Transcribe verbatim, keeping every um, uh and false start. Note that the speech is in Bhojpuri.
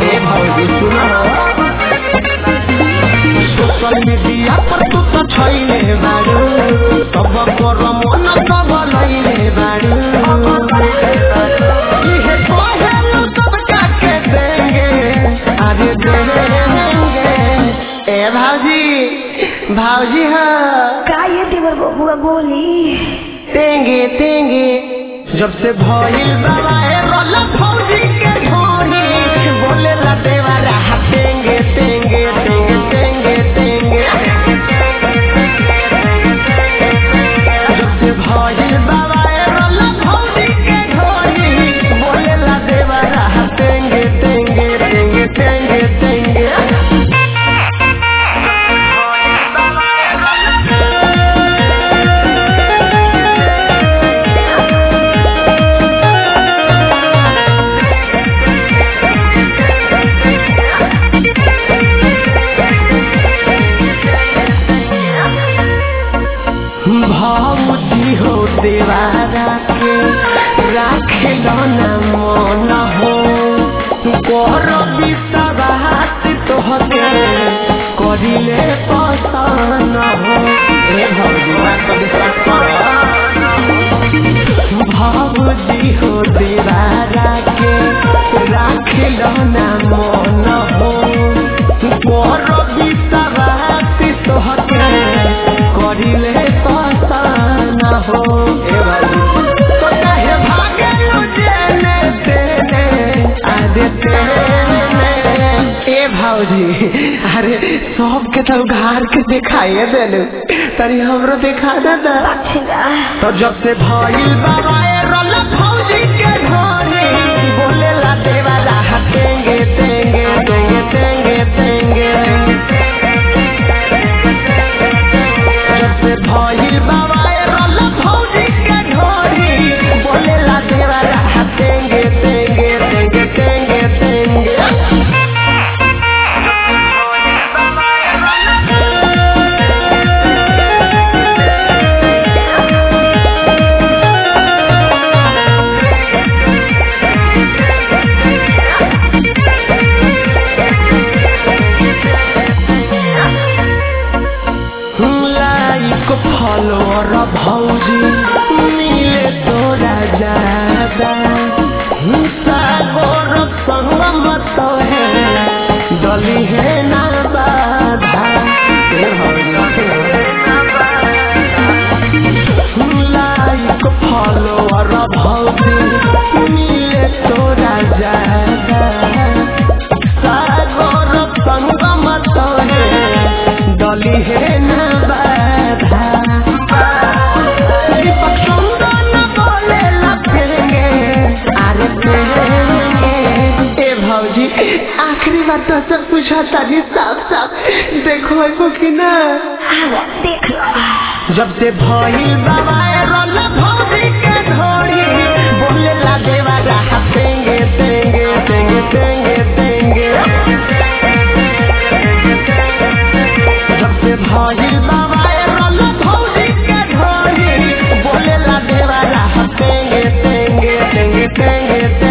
ए भौजी सुनो सोशल मीडिया पर तू तो छैले बारू सब कर मन सब लैले बारू ये कहलू सब के देंगे अरे देंगे ए भौजी भौजी हाँ का ये देवर बबुआ बोली तेंगे तेंगे जब से भइल बाबा ए रोला भौजी के ढोरी बोले ला देवारा तेंगे तेंगे तेंगे तेंगे तेंगे जब से भइल बाबा ए रोला भौजी के ढोरी बोले ला देवारा तेंगे तेंगे तेंगे तेंगे तेंगे भावती हो देवारा के राखे ना मन हो कर विश्वास तोहके करिले पसंद हो ए भौजी बात विश्वास कर भावती हो देवारा के राखे ना मन हो कर विश्वास तोहके करिले पसंद हो ए भाई तो चाहे भागे जेने तेने आदे तेने ए भौजी अरे सबके तो घर के दिखाइए देलू तरी हमरो दिखा दे तो जब से भइल बाबा ए रोला भौजी के ढोरी बोले ला देवाला तेंगे तेंगे तेंगे तेंगे तेंगे भइल बाबा ए रोला भौजी के ढोरी बोले ला देवारा तेंगे तेंगे तेंगे तेंगे तेंगे फॉलोअर भौजी मिले तोरा ज्यादा सागोर संगम तो है डली है ना बाधा लाइक फॉलोअर भौजी मिले तोरा ज्यादा सागोर संगम तो है डली है ना आखिरी बार तो सब पूछा तारी साफ साफ देखो को कि ना देख लो जब से भइल बाबा ए रोला भौजी के ढोरी बोले ला देवारा तेंगे तेंगे तेंगे तेंगे तेंगे जब से भइल बाबा ए रोला भौजी के ढोरी बोले ला देवारा तेंगे तेंगे तेंगे तेंगे